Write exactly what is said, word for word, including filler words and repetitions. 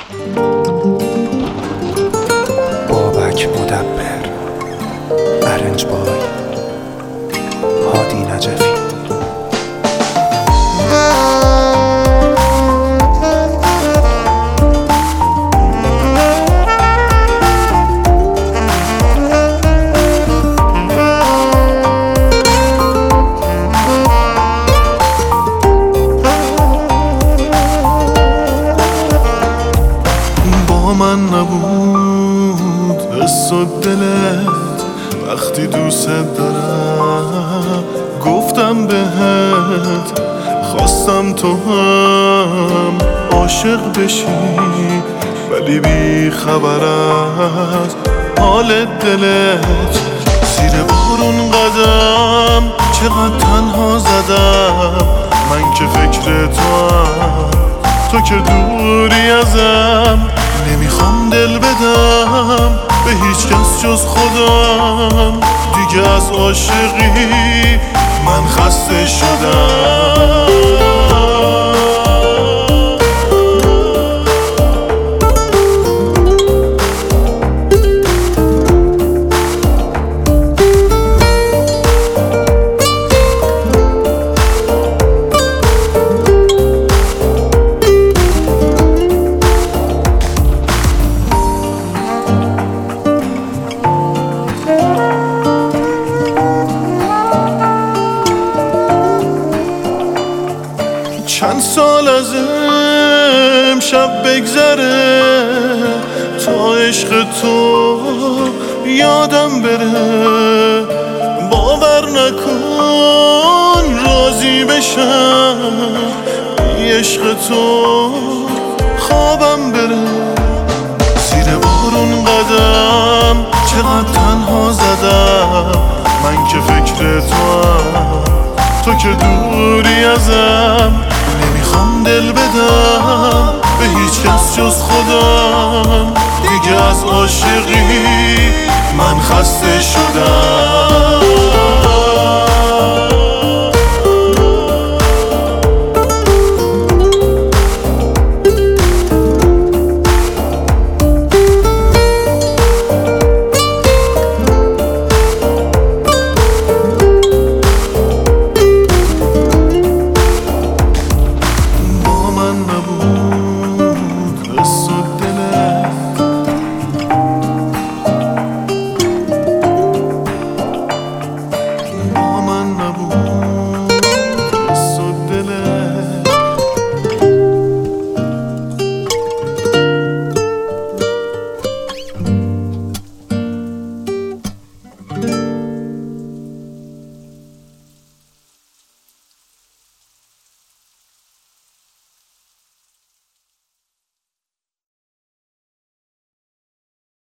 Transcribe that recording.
بابک مدبر، ارنج بای، هادی نجفی. من نبود حس و دلت وقتی دوست دارم گفتم بهت خواستم تو هم عاشق بشی ولی بی خبر از حال دلت. زیر بارون قدم چقدر تنها زدم من که فکر تو هم تو که دوری ازم. نمیخوام دل بدم به هیچ کس جز خودم، دیگه از عاشقی من خسته شدم. چند سال از امشب بگذره تا عشق تو یادم بره. باور نکن راضی بشم بی عشق تو خوابم بره. زیر بارون قدم چقدر تنها زدم من که فکر تو هم تو که دوری ازم. نمیخوام دل بدم به هیچ کس جز خودم.